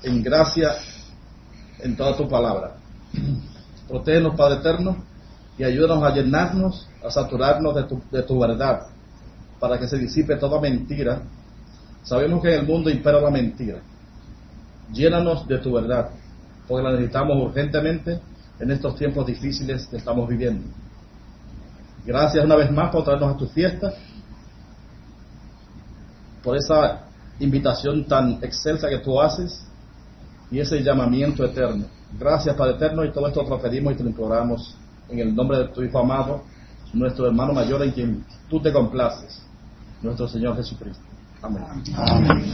en gracia en toda tu palabra. Protégenos, Padre eterno, y ayúdanos a llenarnos, a saturarnos de tu verdad, para que se disipe toda mentira. Sabemos que en el mundo impera la mentira. Llénanos de tu verdad, porque la necesitamos urgentemente en estos tiempos difíciles que estamos viviendo. Gracias una vez más por traernos a tu fiesta, por esa invitación tan excelsa que tú haces y ese llamamiento eterno. Gracias, Padre eterno, y todo esto te lo pedimos y te lo imploramos en el nombre de tu Hijo amado, nuestro hermano mayor en quien tú te complaces, nuestro Señor Jesucristo. Amén. Amén.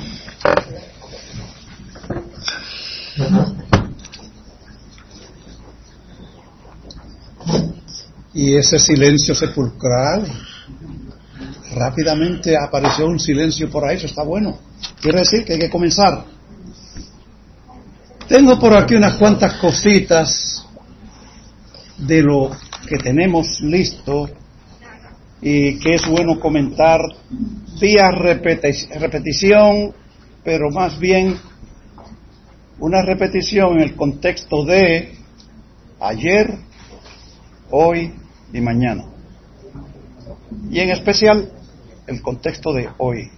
Y ese silencio sepulcral, rápidamente apareció un silencio por ahí, eso está bueno. Quiere decir que hay que comenzar. Tengo por aquí unas cuantas cositas de lo que tenemos listo y que es bueno comentar vía repetición, pero más bien una repetición en el contexto de ayer, hoy y mañana. Y en especial el contexto de hoy.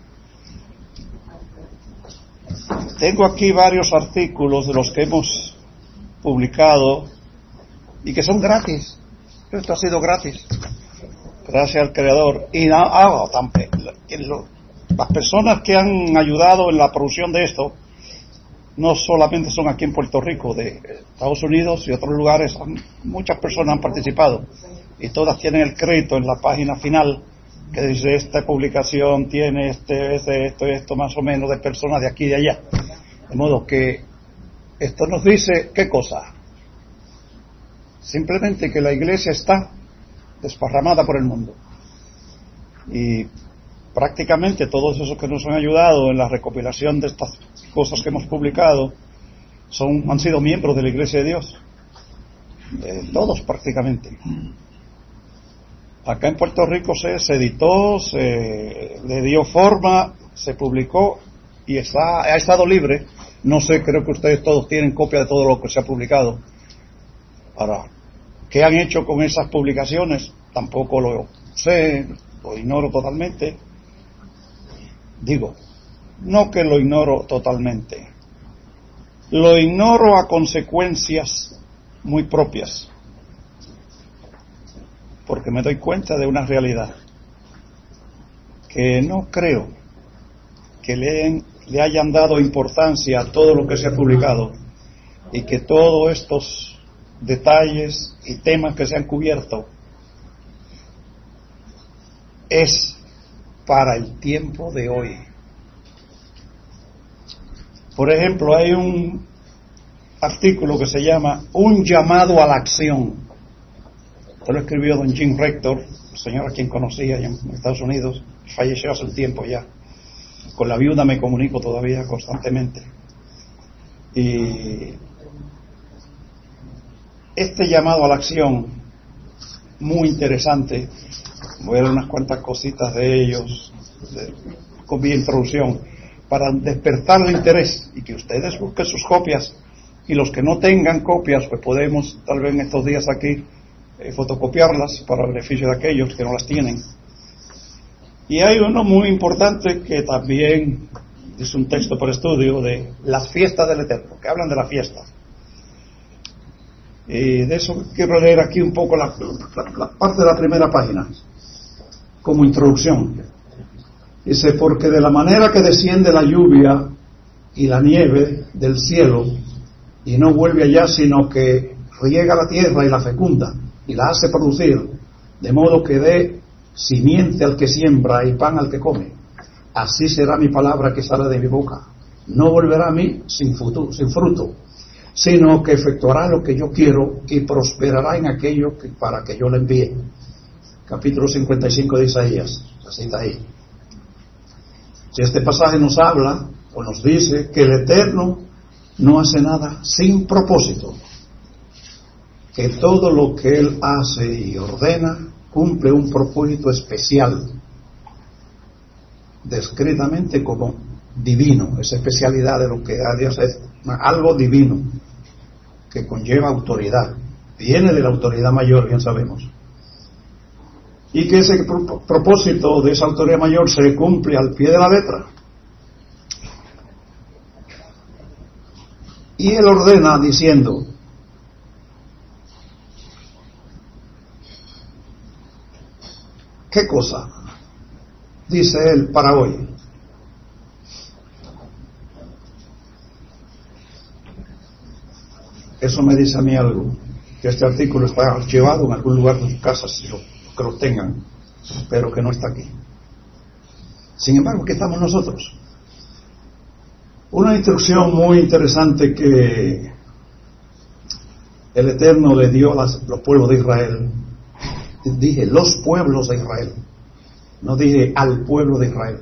Tengo aquí varios artículos de los que hemos publicado y que son gratis. Esto ha sido gratis. Gracias al Creador. Y las personas que han ayudado en la producción de esto no solamente son aquí en Puerto Rico, de Estados Unidos y otros lugares. Muchas personas han participado y todas tienen el crédito en la página final que dice esta publicación tiene esto más o menos de personas de aquí y de allá. De modo que esto nos dice ¿qué cosa? Simplemente que la iglesia está desparramada por el mundo. Y prácticamente todos esos que nos han ayudado en la recopilación de estas cosas que hemos publicado han sido miembros de la Iglesia de Dios. Todos prácticamente. Acá en Puerto Rico se editó, le dio forma, se publicó y ha estado libre. No sé, creo que ustedes todos tienen copia de todo lo que se ha publicado. Ahora, ¿qué han hecho con esas publicaciones? Tampoco lo sé, lo ignoro totalmente. Digo, no que lo ignoro totalmente. Lo ignoro a consecuencias muy propias. Porque me doy cuenta de una realidad. Que no creo que le hayan dado importancia a todo lo que se ha publicado. Y que todos estos detalles y temas que se han cubierto es para el tiempo de hoy. Por ejemplo, hay un artículo que se llama Un llamado a la acción. Esto lo escribió don Jim Rector, el señor a quien conocía en Estados Unidos, falleció hace un tiempo ya. Con la viuda me comunico todavía constantemente. Y este llamado a la acción, muy interesante. Voy a dar unas cuantas cositas de ellos, con mi introducción, para despertar el interés y que ustedes busquen sus copias. Y los que no tengan copias, pues podemos, tal vez en estos días aquí, fotocopiarlas para el beneficio de aquellos que no las tienen. Y hay uno muy importante que también es un texto por estudio de las fiestas del Eterno, que hablan de la fiesta. Y de eso quiero leer aquí un poco la parte de la primera página, como introducción. Dice, porque de la manera que desciende la lluvia y la nieve del cielo, y no vuelve allá, sino que riega la tierra y la fecunda, y la hace producir, de modo que dé simiente al que siembra y pan al que come. Así será mi palabra que sale de mi boca. No volverá a mí sin fruto, sino que efectuará lo que yo quiero y prosperará en aquello para que yo le envíe. Capítulo 55 de Isaías, la cita ahí. Si este pasaje nos habla o nos dice que el Eterno no hace nada sin propósito, que todo lo que Él hace y ordena cumple un propósito especial, descritamente como divino, esa especialidad de lo que a Dios es algo divino, que conlleva autoridad, viene de la autoridad mayor, bien sabemos, y que ese propósito de esa autoridad mayor se cumple al pie de la letra. Y Él ordena diciendo: ¿qué cosa? Dice Él para hoy. Eso me dice a mí algo, que este artículo está archivado en algún lugar de sus casas, que lo tengan, pero que no está aquí. Sin embargo, aquí estamos nosotros. Una instrucción muy interesante que el Eterno le dio a los pueblos de Israel. Dije los pueblos de Israel, no dije al pueblo de Israel.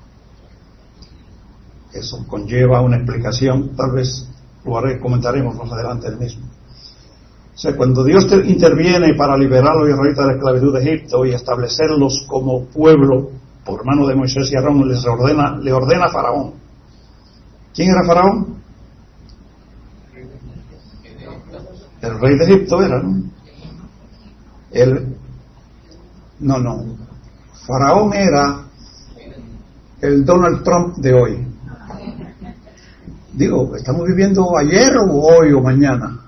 Eso conlleva una explicación, tal vez comentaremos más adelante el mismo. O sea, cuando Dios interviene para liberar a los israelitas de la esclavitud de Egipto y establecerlos como pueblo por mano de Moisés y Aarón, le ordena a Faraón. ¿Quién era Faraón? El rey de Egipto era, ¿no? No. Faraón era el Donald Trump de hoy. Digo, ¿estamos viviendo ayer o hoy o mañana?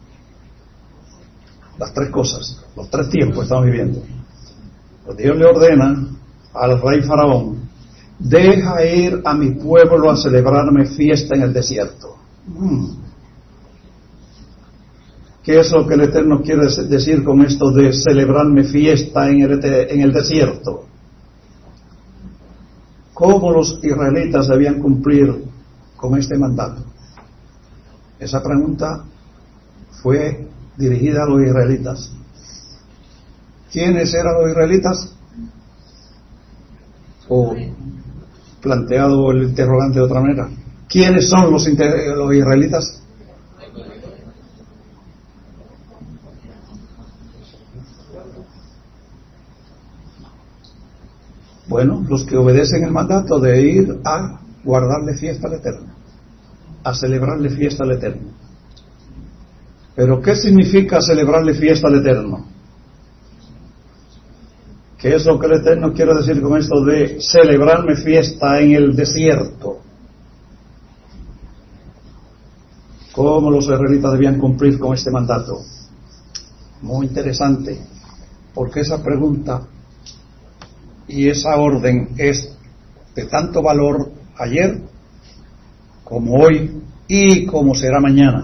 Las tres cosas, los tres tiempos estamos viviendo. Pues Dios le ordena al rey Faraón: deja ir a mi pueblo a celebrarme fiesta en el desierto. ¿Qué es lo que el Eterno quiere decir con esto de celebrarme fiesta en el desierto? ¿Cómo los israelitas debían cumplir con este mandato? Esa pregunta fue dirigida a los israelitas. ¿Quiénes eran los israelitas? O planteado el interrogante de otra manera, ¿quiénes son los israelitas? Bueno, los que obedecen el mandato de ir a guardarle fiesta al Eterno, a celebrarle fiesta al Eterno. Pero ¿qué significa celebrarle fiesta al Eterno? ¿Qué es lo que el Eterno quiere decir con esto de celebrarme fiesta en el desierto? ¿Cómo los israelitas debían cumplir con este mandato? Muy interesante, porque esa pregunta y esa orden es de tanto valor ayer como hoy y como será mañana.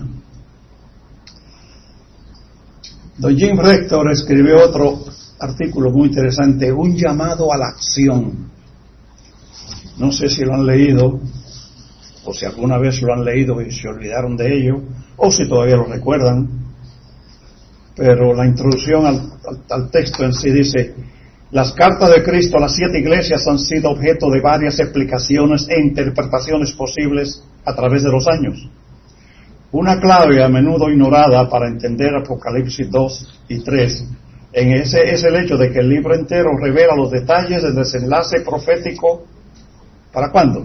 Don Jim Rector escribió otro artículo muy interesante, un llamado a la acción. No sé si lo han leído, o si alguna vez lo han leído y se olvidaron de ello, o si todavía lo recuerdan, pero la introducción al texto en sí dice: las cartas de Cristo a las 7 iglesias han sido objeto de varias explicaciones e interpretaciones posibles a través de los años. Una clave a menudo ignorada para entender Apocalipsis 2 y 3 es el hecho de que el libro entero revela los detalles del desenlace profético. ¿Para cuándo?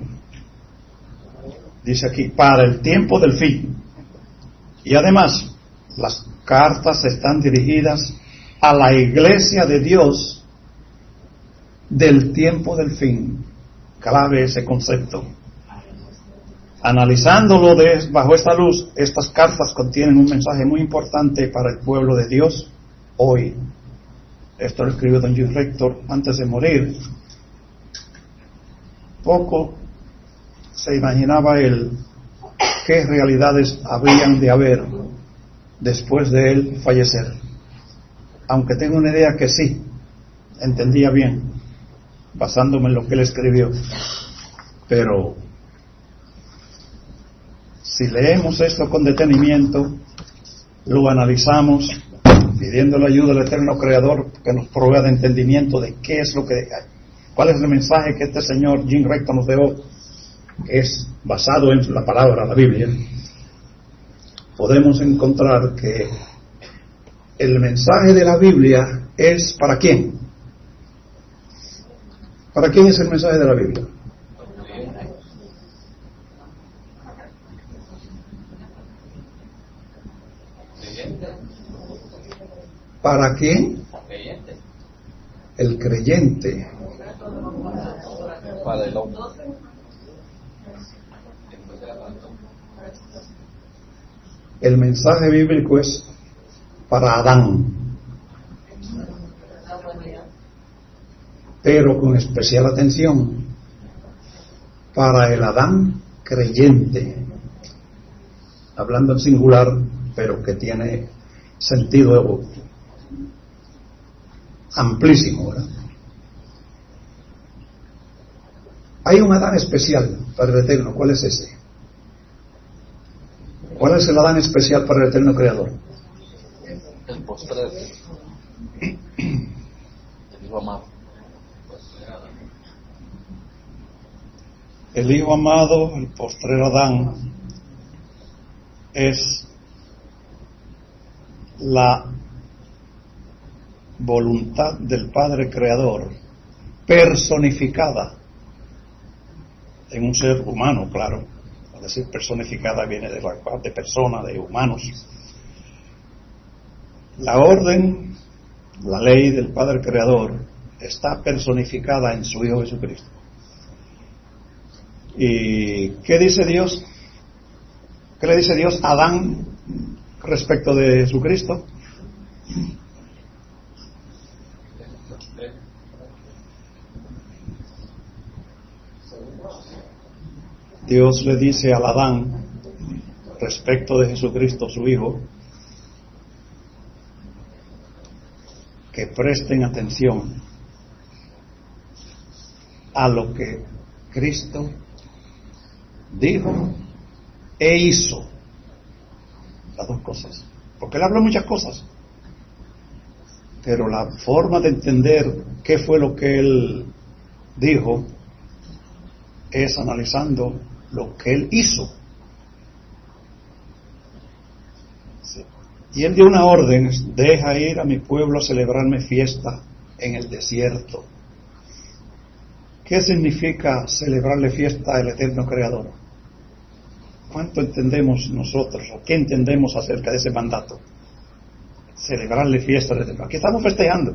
Dice aquí, para el tiempo del fin. Y además, las cartas están dirigidas a la iglesia de Dios del tiempo del fin. Clave ese concepto. Analizándolo bajo esta luz, estas cartas contienen un mensaje muy importante para el pueblo de Dios hoy. Esto lo escribió don Jim Rector antes de morir. Poco se imaginaba él qué realidades habrían de haber después de él fallecer. Aunque tengo una idea que sí, entendía bien, basándome en lo que él escribió. Pero si leemos esto con detenimiento, lo analizamos, pidiendo la ayuda del Eterno Creador que nos provea de entendimiento de qué es lo que hay, cuál es el mensaje que este señor Jim Rector nos dejó, que es basado en la palabra, la Biblia, podemos encontrar que el mensaje de la Biblia es ¿para quién? ¿Para quién es el mensaje de la Biblia? ¿Para quién? El creyente. Para el hombre. El mensaje bíblico es para Adán, pero con especial atención para el Adán creyente, hablando en singular, pero que tiene sentido amplísimo, ¿verdad? Hay un Adán especial para el Eterno. ¿Cuál es ese? ¿Cuál es el Adán especial para el Eterno Creador? El postrero. El hijo amado. El hijo amado, el postrero Adán, es la voluntad del Padre Creador personificada en un ser humano, claro. Es decir, personificada viene de la parte de persona, de humanos. La orden, la ley del Padre Creador está personificada en su Hijo Jesucristo. ¿Y qué dice Dios? ¿Qué le dice Dios a Adán respecto de Jesucristo? Dios le dice al Adán respecto de Jesucristo, su Hijo, que presten atención a lo que Cristo dijo e hizo. Las dos cosas. Porque Él habló muchas cosas, pero la forma de entender qué fue lo que Él dijo es analizando lo que Él hizo. Sí. Y Él dio una orden: deja ir a mi pueblo a celebrarme fiesta en el desierto. ¿Qué significa celebrarle fiesta al Eterno Creador? ¿Cuánto entendemos nosotros, o qué entendemos acerca de ese mandato? Celebrarle fiesta al Eterno. Aquí estamos festejando.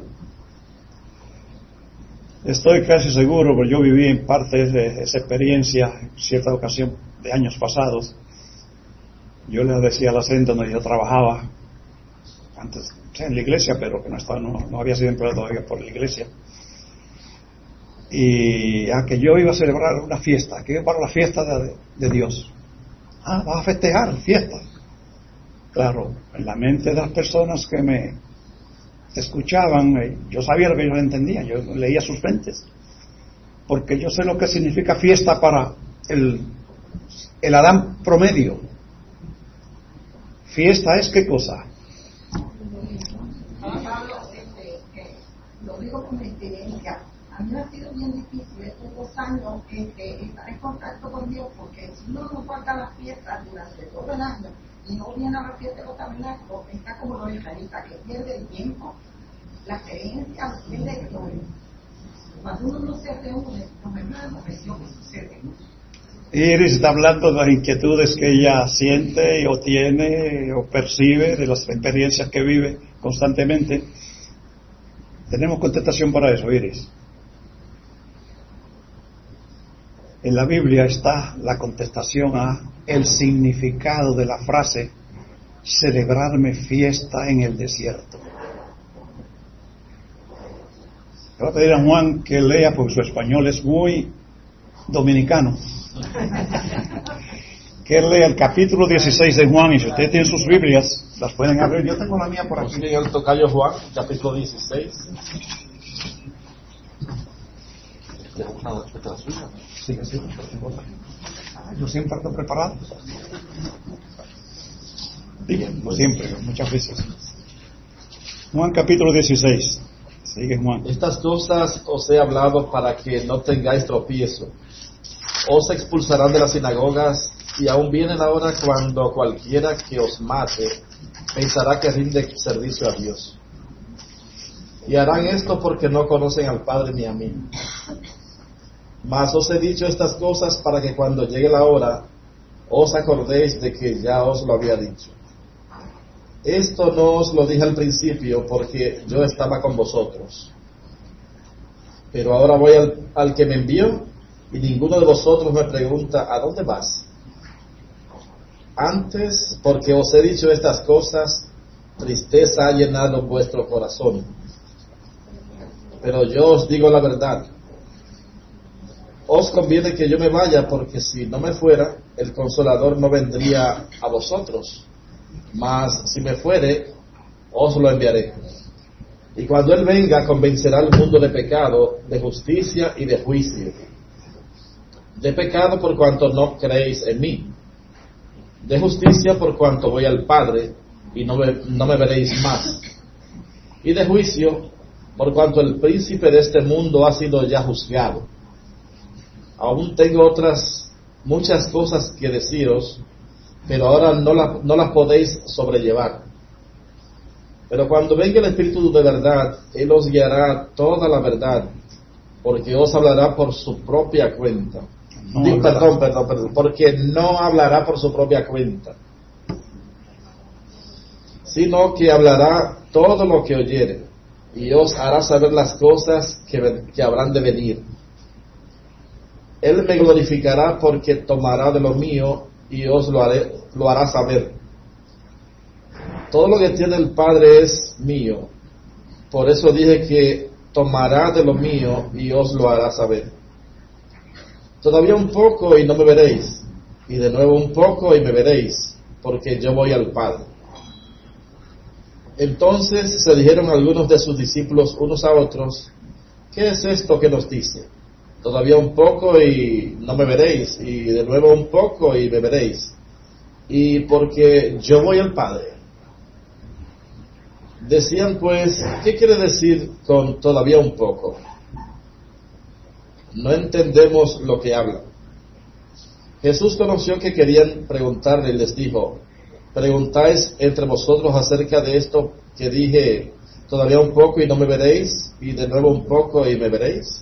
Estoy casi seguro, porque yo viví en parte de esa experiencia en cierta ocasión de años pasados. Yo les decía a la senda donde yo trabajaba antes, en la iglesia, pero que no había sido empleado todavía por la iglesia, y a que yo iba a celebrar una fiesta, que iba para la fiesta de Dios. Vas a festejar, fiesta. Claro, en la mente de las personas que me escuchaban, yo sabía lo que ellos entendían, yo leía sus mentes, porque yo sé lo que significa fiesta para el Adán promedio. Fiesta es ¿qué cosa? Lo digo con mi experiencia. A mí me ha sido bien difícil estos 2 años estar en contacto con Dios, porque si uno no falta las fiestas durante todo el año y no viene a la fiesta de los tabernáculos, está como los israelitas, que pierde el tiempo, la creencia, pierde el gloria. Cuando uno no se reúne, los hermanos, es lo que sucede. Iris está hablando de las inquietudes que ella siente o tiene o percibe, de las experiencias que vive constantemente. Tenemos contestación para eso, Iris. En la Biblia está la contestación a el significado de la frase celebrarme fiesta en el desierto. Le voy a pedir a Juan que lea, porque su español es muy dominicano, que él lea el capítulo 16 de Juan, y si ustedes tienen sus Biblias, las pueden abrir. Yo tengo la mía por aquí. Sí, el tocayo Juan, capítulo 16. Sí, sí. Yo siempre estoy preparado. Bien, no siempre, muchas veces. Juan capítulo 16. Sigue Juan. Estas cosas os he hablado para que no tengáis tropiezo. Os expulsarán de las sinagogas, y aún viene la hora cuando cualquiera que os mate pensará que rinde servicio a Dios. Y harán esto porque no conocen al Padre ni a mí. Mas os he dicho estas cosas para que cuando llegue la hora os acordéis de que ya os lo había dicho. Esto no os lo dije al principio porque yo estaba con vosotros. Pero ahora voy al que me envió y ninguno de vosotros me pregunta, ¿a dónde vas? Antes, porque os he dicho estas cosas, tristeza ha llenado vuestro corazón. Pero yo os digo la verdad. Os conviene que yo me vaya, porque si no me fuera, el Consolador no vendría a vosotros. Mas si me fuere, os lo enviaré. Y cuando Él venga, convencerá al mundo de pecado, de justicia y de juicio. De pecado por cuanto no creéis en mí. De justicia por cuanto voy al Padre y no me veréis más. Y de juicio por cuanto el príncipe de este mundo ha sido ya juzgado. Aún tengo muchas cosas que deciros, pero ahora no las podéis sobrellevar. Pero cuando venga el Espíritu de verdad, Él os guiará toda la verdad, porque os hablará por su propia cuenta. Perdón, porque no hablará por su propia cuenta, sino que hablará todo lo que oyere, y os hará saber las cosas que habrán de venir. Él me glorificará porque tomará de lo mío y os lo hará saber. Todo lo que tiene el Padre es mío. Por eso dije que tomará de lo mío y os lo hará saber. Todavía un poco y no me veréis, y de nuevo un poco y me veréis, porque yo voy al Padre. Entonces se dijeron algunos de sus discípulos unos a otros, ¿qué es esto que nos dice? Todavía un poco y no me veréis, y de nuevo un poco y me veréis, y porque yo voy al Padre. Decían pues, ¿qué quiere decir con todavía un poco? No entendemos lo que habla. Jesús conoció que querían preguntarle y les dijo, ¿preguntáis entre vosotros acerca de esto que dije, todavía un poco y no me veréis, y de nuevo un poco y me veréis?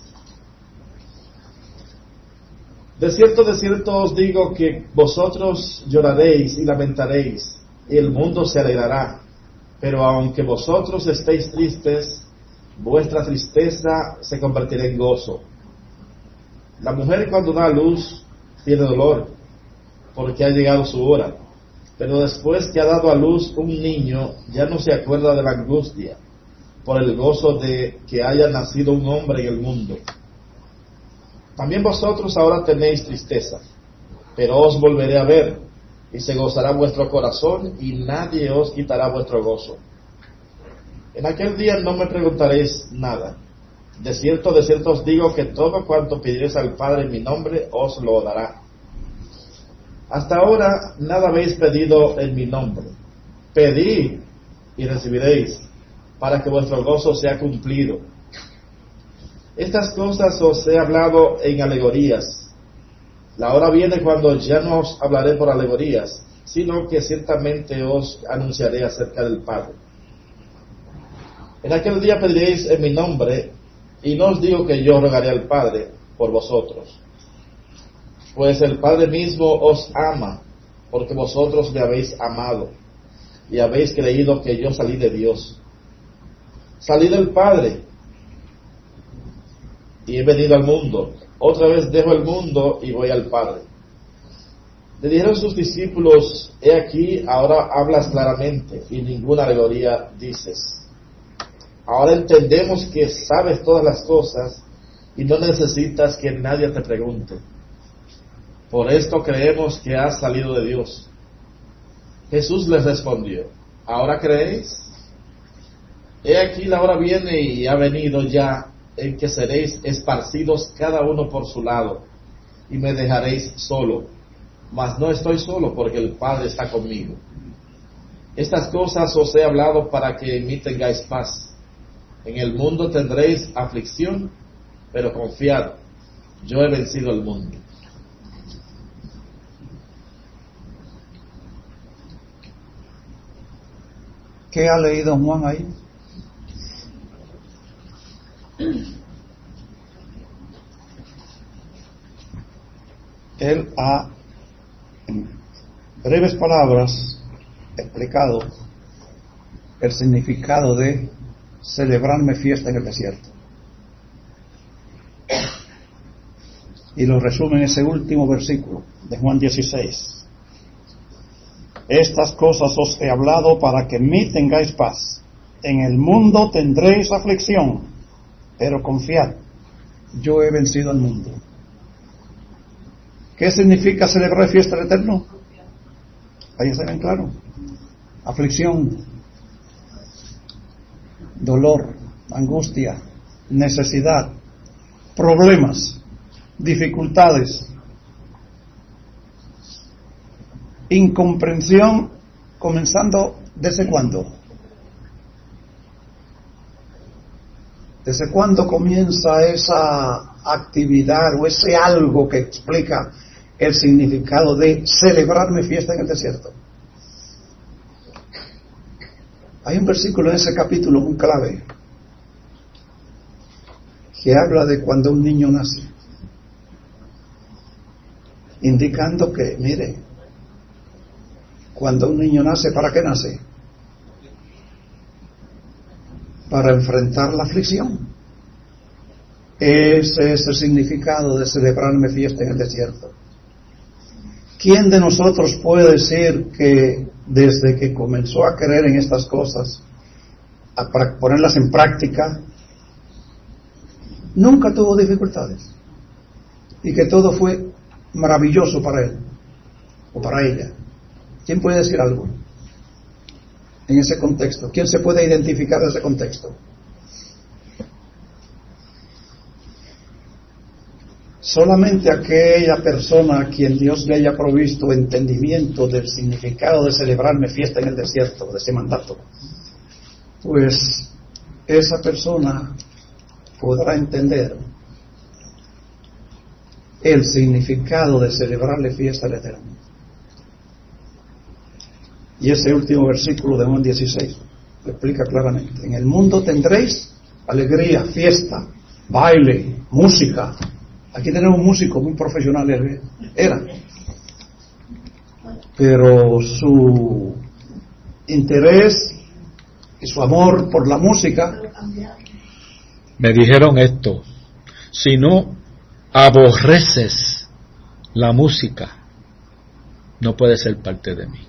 De cierto os digo que vosotros lloraréis y lamentaréis, y el mundo se alegrará. Pero aunque vosotros estéis tristes, vuestra tristeza se convertirá en gozo. La mujer cuando da a luz tiene dolor, porque ha llegado su hora. Pero después que ha dado a luz un niño, ya no se acuerda de la angustia, por el gozo de que haya nacido un hombre en el mundo. También vosotros ahora tenéis tristeza, pero os volveré a ver, y se gozará vuestro corazón, y nadie os quitará vuestro gozo. En aquel día no me preguntaréis nada. De cierto os digo que todo cuanto pidiereis al Padre en mi nombre, os lo dará. Hasta ahora nada habéis pedido en mi nombre. Pedid y recibiréis, para que vuestro gozo sea cumplido. Estas cosas os he hablado en alegorías. La hora viene cuando ya no os hablaré por alegorías, sino que ciertamente os anunciaré acerca del Padre. En aquel día pediréis en mi nombre, y no os digo que yo rogaré al Padre por vosotros, pues el Padre mismo os ama, porque vosotros me habéis amado, y habéis creído que yo salí de Dios. Salí del Padre, y he venido al mundo. Otra vez dejo el mundo y voy al Padre. Le dijeron sus discípulos, he aquí, ahora hablas claramente, y ninguna alegoría dices. Ahora entendemos que sabes todas las cosas, y no necesitas que nadie te pregunte. Por esto creemos que has salido de Dios. Jesús les respondió, ¿ahora creéis? He aquí la hora viene y ha venido ya, en que seréis esparcidos cada uno por su lado, y me dejaréis solo. Mas no estoy solo, porque el Padre está conmigo. Estas cosas os he hablado para que en mí tengáis paz. En el mundo tendréis aflicción, pero confiad, yo he vencido el mundo. ¿Qué ha leído Juan ahí? Él ha, en breves palabras, explicado el significado de celebrarme fiesta en el desierto. Y lo resume en ese último versículo de Juan 16. Estas cosas os he hablado para que en mí tengáis paz. En el mundo tendréis aflicción, pero confiad, yo he vencido al mundo. ¿Qué significa celebrar fiesta del Eterno? Ahí está bien claro. Aflicción, dolor, angustia, necesidad, problemas, dificultades, incomprensión, comenzando ¿desde cuándo? ¿Desde cuándo comienza esa actividad o ese algo que explica el significado de celebrarme fiesta en el desierto? Hay un versículo en ese capítulo muy clave que habla de cuando un niño nace, indicando que, mire, cuando un niño nace, ¿para qué nace? Para enfrentar la aflicción. Ese es el significado de celebrarme fiesta en el desierto. ¿Quién de nosotros puede decir que desde que comenzó a creer en estas cosas, a ponerlas en práctica, nunca tuvo dificultades? Y que todo fue maravilloso para él o para ella. ¿Quién puede decir algo en ese contexto? ¿Quién se puede identificar en ese contexto? Solamente aquella persona a quien Dios le haya provisto entendimiento del significado de celebrarme fiesta en el desierto, de ese mandato, pues esa persona podrá entender el significado de celebrarle fiesta al Eterno. Y ese último versículo de Juan 16 lo explica claramente. En el mundo tendréis alegría, fiesta, baile, música. Aquí tenemos un músico muy profesional, era. Pero su interés y su amor por la música. Me dijeron esto: si no aborreces la música, no puedes ser parte de mí.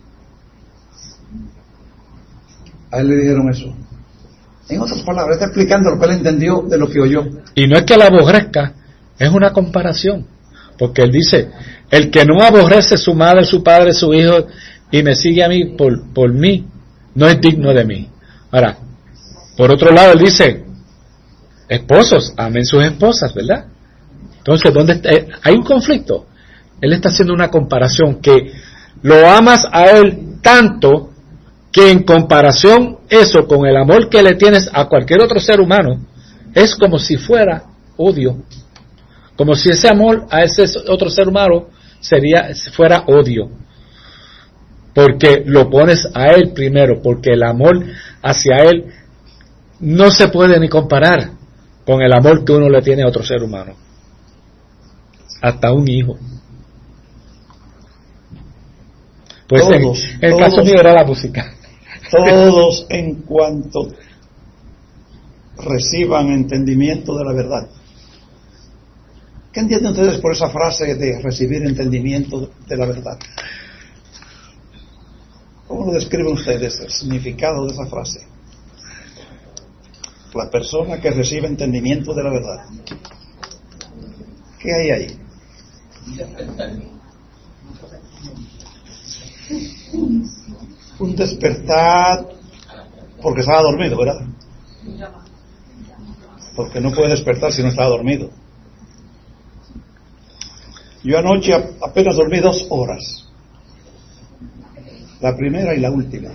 A él le dijeron eso. En otras palabras, está explicando lo que él entendió de lo que oyó. Y no es que la aborrezca, es una comparación. Porque él dice: el que no aborrece su madre, su padre, su hijo, y me sigue a mí por mí, no es digno de mí. Ahora, por otro lado, él dice: esposos, amen sus esposas, ¿verdad? Entonces, ¿dónde está? Hay un conflicto. Él está haciendo una comparación, que lo amas a él tanto que en comparación eso con el amor que le tienes a cualquier otro ser humano, es como si fuera odio. Como si ese amor a ese otro ser humano fuera odio. Porque lo pones a él primero, porque el amor hacia él no se puede ni comparar con el amor que uno le tiene a otro ser humano. Hasta un hijo. Pues todos, en el caso mío era la música. Todos en cuanto reciban entendimiento de la verdad. ¿Qué entienden ustedes por esa frase de recibir entendimiento de la verdad? ¿Cómo lo describen ustedes el significado de esa frase? La persona que recibe entendimiento de la verdad. ¿Qué hay ahí? Un despertar porque estaba dormido, ¿verdad? Porque no puede despertar si no estaba dormido. Yo anoche apenas dormí 2 horas. La primera y la última.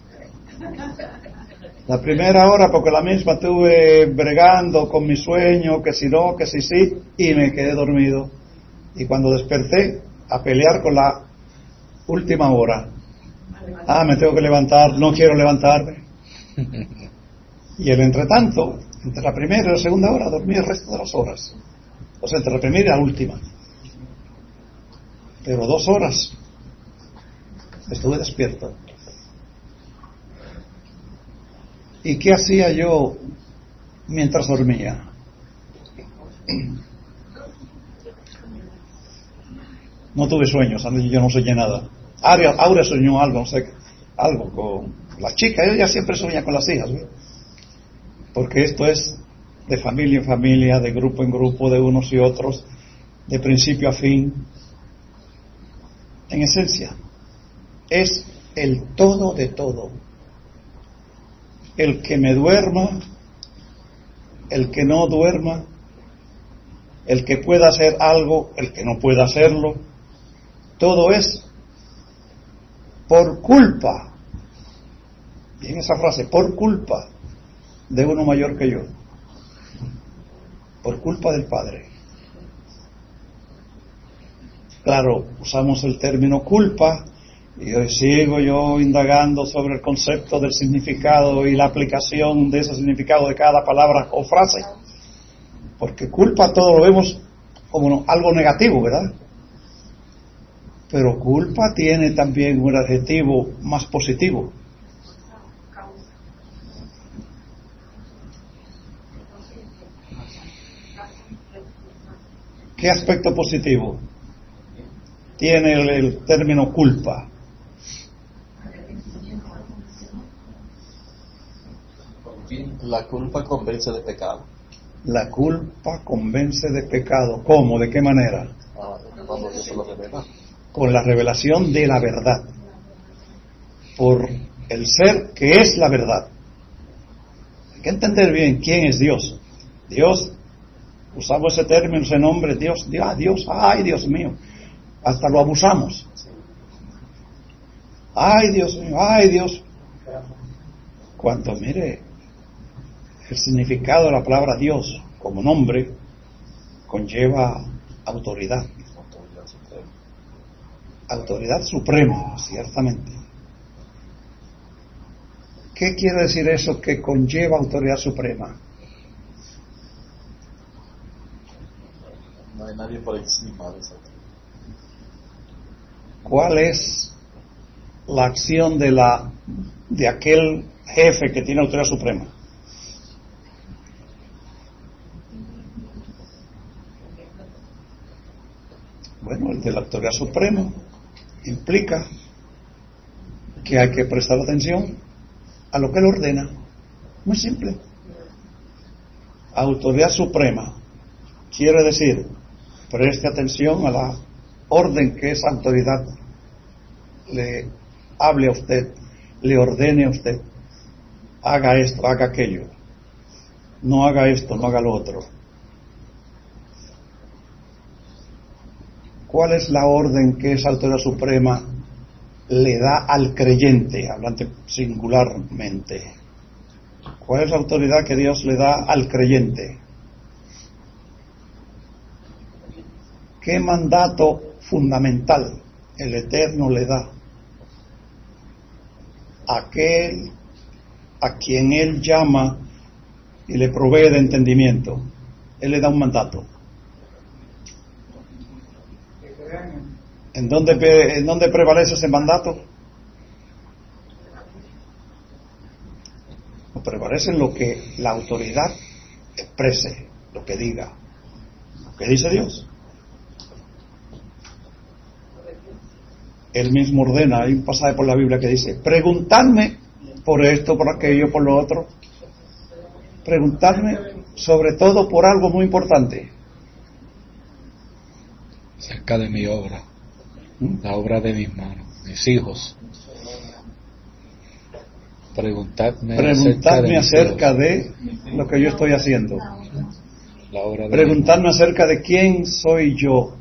La primera hora porque la misma estuve bregando con mi sueño, que si no, que si sí, y me quedé dormido. Y cuando desperté, a pelear con la última hora. Me tengo que levantar, no quiero levantarme. Y el entretanto, entre la primera y la segunda hora, dormí el resto de las horas. O sea, entre la primera y la última. Pero 2 horas estuve despierto. ¿Y qué hacía yo mientras dormía? No tuve sueños, yo no soñé nada. Aura soñó algo, no sé, algo con la chica. Ella siempre sueña con las hijas, ¿sí? Porque esto es de familia en familia, de grupo en grupo, de unos y otros, de principio a fin. En esencia, es el todo de todo. El que me duerma, el que no duerma, el que pueda hacer algo, el que no pueda hacerlo, todo es por culpa, bien esa frase, por culpa de uno mayor que yo, por culpa del Padre. Claro, usamos el término culpa y hoy sigo yo indagando sobre el concepto del significado y la aplicación de ese significado de cada palabra o frase, porque culpa todo lo vemos como algo negativo, ¿verdad? Pero culpa tiene también un adjetivo más positivo. ¿Qué aspecto positivo tiene el término culpa? La culpa convence de pecado. La culpa convence de pecado. ¿Cómo? ¿De qué manera? Cuando Dios se lo revela. Con la revelación de la verdad. Por el ser que es la verdad. Hay que entender bien quién es Dios. Dios, usamos ese término, ese nombre, Dios, ay Dios mío. Hasta lo abusamos. Ay Dios mío, ay Dios. Cuando mire el significado de la palabra Dios como nombre, conlleva autoridad. Autoridad suprema, ciertamente. ¿Qué quiere decir eso que conlleva autoridad suprema? No hay nadie por encima de eso. ¿Cuál es la acción de aquel jefe que tiene autoridad suprema? Bueno, el de la autoridad suprema implica que hay que prestar atención a lo que él ordena. Muy simple. Autoridad suprema quiere decir, preste atención a la orden que esa autoridad le hable a usted, le ordene a usted. Haga esto, haga aquello. No haga esto, no haga lo otro. ¿Cuál es la orden que esa autoridad suprema le da al creyente, hablando singularmente? ¿Cuál es la autoridad que Dios le da al creyente? ¿Qué mandato fundamental el Eterno le da a aquel a quien Él llama y le provee de entendimiento? Él le da un mandato. ¿En dónde prevalece ese mandato? Prevalece en lo que la autoridad exprese, lo que diga, lo que dice Dios. Él mismo ordena, hay un pasaje por la Biblia que dice, preguntadme por esto, por aquello, por lo otro. Preguntadme sobre todo por algo muy importante. Acerca de mi obra, la obra de mis manos, mis hijos. Preguntadme acerca de lo que yo estoy haciendo. La obra de Preguntadme acerca de quién soy yo.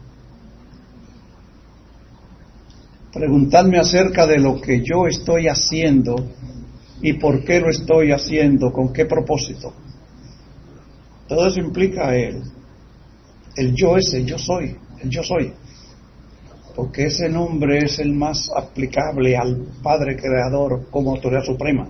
Preguntadme acerca de lo que yo estoy haciendo y por qué lo estoy haciendo, con qué propósito. Todo eso implica el yo ese, el yo soy, el yo soy. Porque ese nombre es el más aplicable al Padre Creador como autoridad suprema.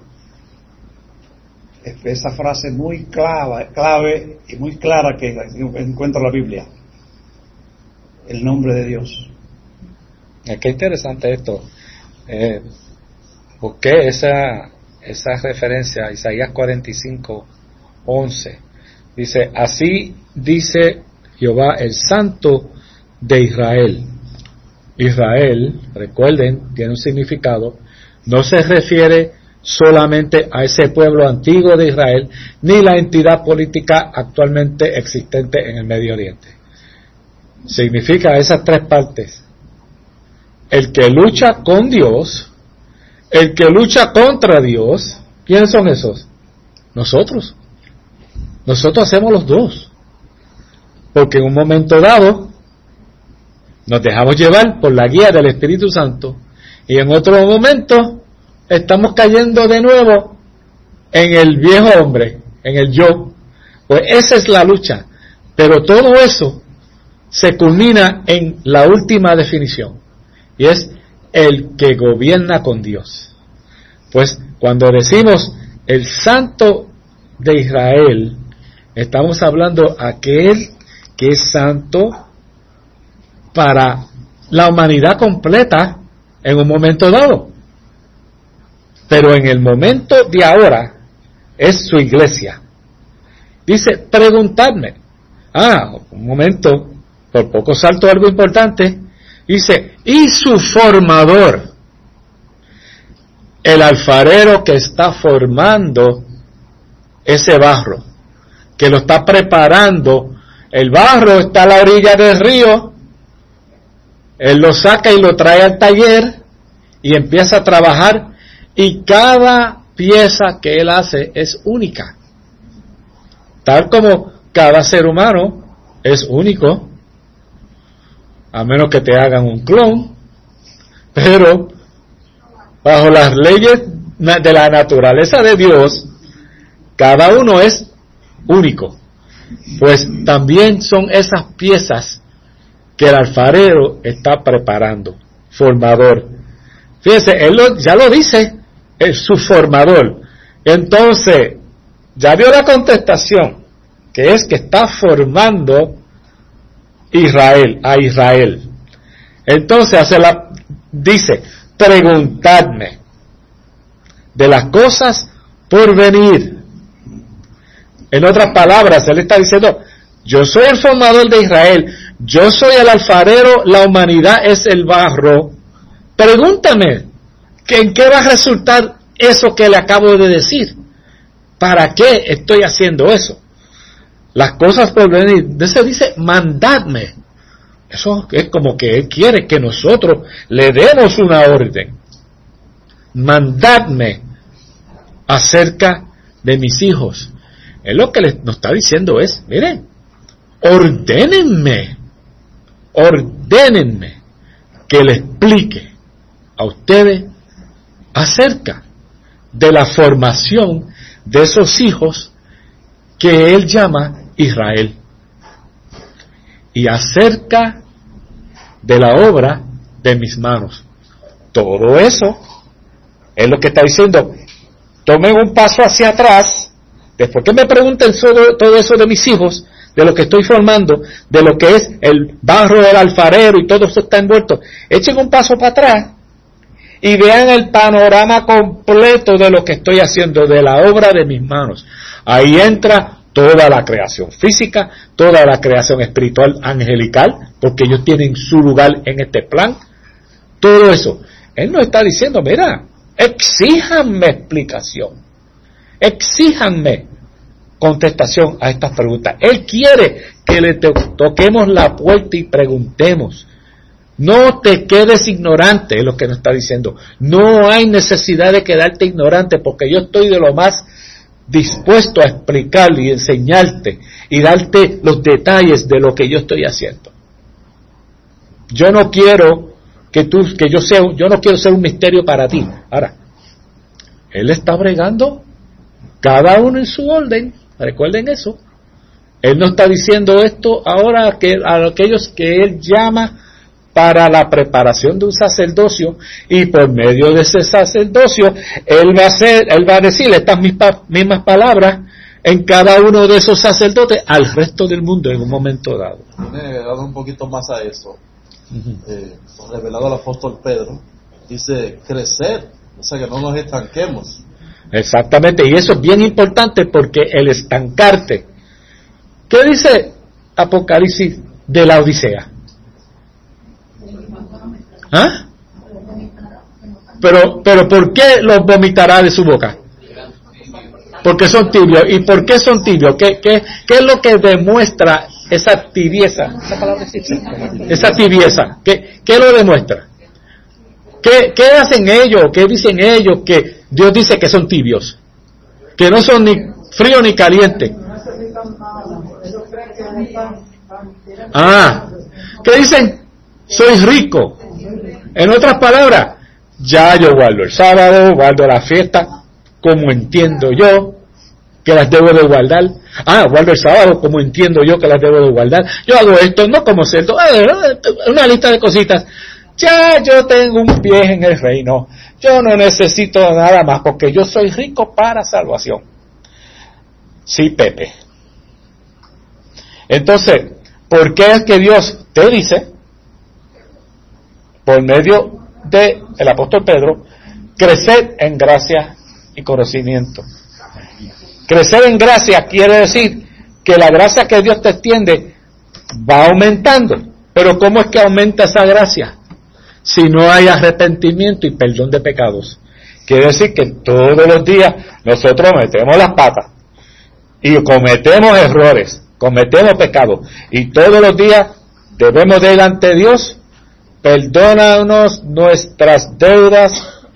Esa frase muy clave y muy clara que encuentra en la Biblia. El nombre de Dios. Qué interesante esto. ¿Por qué esa referencia a Isaías 45:11. Dice, así dice Jehová, el Santo de Israel. Israel, recuerden, tiene un significado, no se refiere solamente a ese pueblo antiguo de Israel, ni la entidad política actualmente existente en el Medio Oriente. Significa esas tres partes: el que lucha con Dios, el que lucha contra Dios. ¿Quiénes son esos? Nosotros. Nosotros hacemos los dos, porque en un momento dado nos dejamos llevar por la guía del Espíritu Santo, y en otro momento estamos cayendo de nuevo en el viejo hombre, en el yo. Pues esa es la lucha, pero todo eso se culmina en la última definición, y es el que gobierna con Dios. Pues cuando decimos el Santo de Israel, estamos hablando aquel que es santo para la humanidad completa en un momento dado. Pero en el momento de ahora es su iglesia. Dice, preguntadme. Un momento, por poco salto algo importante. Dice, y su formador, el alfarero que está formando ese barro, que lo está preparando. El barro está a la orilla del río, él lo saca y lo trae al taller y empieza a trabajar, y cada pieza que él hace es única, tal como cada ser humano es único, a menos que te hagan un clon, pero bajo las leyes de la naturaleza de Dios, cada uno es único. Pues también son esas piezas que el alfarero está preparando, formador. Fíjense, él ya lo dice, es su formador. Entonces, ya dio la contestación, que es que está formando a Israel. Entonces dice, preguntadme de las cosas por venir. En otras palabras, él está diciendo, yo soy el formador de Israel, yo soy el alfarero, la humanidad es el barro. Pregúntame, ¿en qué va a resultar eso que le acabo de decir? ¿Para qué estoy haciendo eso? Las cosas por venir. Entonces dice, mandadme. Eso es como que él quiere que nosotros le demos una orden. Mandadme acerca de mis hijos. Él lo que nos está diciendo es, miren, ordénenme que le explique a ustedes acerca de la formación de esos hijos que él llama Israel, y acerca de la obra de mis manos. Todo eso es lo que está diciendo. Tomen un paso hacia atrás. Después que me pregunten sobre todo eso de mis hijos, de lo que estoy formando, de lo que es el barro del alfarero y todo eso está envuelto, echen un paso para atrás y vean el panorama completo de lo que estoy haciendo, de la obra de mis manos. Ahí entra toda la creación física, toda la creación espiritual angelical, porque ellos tienen su lugar en este plan. Todo eso. Él nos está diciendo, mira, exíjanme explicación. Exíjanme contestación a estas preguntas. Él quiere que le toquemos la puerta y preguntemos. No te quedes ignorante, es lo que nos está diciendo. No hay necesidad de quedarte ignorante, porque yo estoy de lo más dispuesto a explicar y enseñarte y darte los detalles de lo que yo estoy haciendo. Yo no quiero yo no quiero ser un misterio para ti. Ahora, él está bregando cada uno en su orden, recuerden eso. Él no está diciendo esto ahora a aquellos que él llama para la preparación de un sacerdocio, y por medio de ese sacerdocio él va a decir estas mismas palabras en cada uno de esos sacerdotes al resto del mundo en un momento dado. Agregado un poquito más a eso, revelado al apóstol Pedro, dice crecer, o sea que no nos estanquemos. Exactamente, y eso es bien importante porque el estancarte. ¿Qué dice Apocalipsis de la Odisea? ¿Ah? Pero ¿por qué los vomitará de su boca? Porque son tibios. ¿Y por qué son tibios? ¿Qué es lo que demuestra esa tibieza? ¿Esa palabra existe? Esa tibieza. ¿Qué lo demuestra? ¿Qué hacen ellos? ¿Qué dicen ellos que Dios dice que son tibios? Que no son ni frío ni caliente. ¿Qué dicen? Soy rico. En otras palabras, ya yo guardo el sábado, guardo la fiesta, como entiendo yo que las debo de guardar. Guardo el sábado como entiendo yo que las debo de guardar. Yo hago esto, no como cerdo, una lista de cositas. Ya yo tengo un pie en el reino. Yo no necesito nada más porque yo soy rico para salvación. Sí, Pepe. Entonces, ¿por qué es que Dios te dice, por medio del apóstol Pedro, crecer en gracia y conocimiento? Crecer en gracia quiere decir que la gracia que Dios te extiende va aumentando. Pero ¿cómo es que aumenta esa gracia? Si no hay arrepentimiento y perdón de pecados. Quiere decir que todos los días nosotros metemos las patas y cometemos errores, cometemos pecados, y todos los días debemos delante de Dios: perdónanos nuestras deudas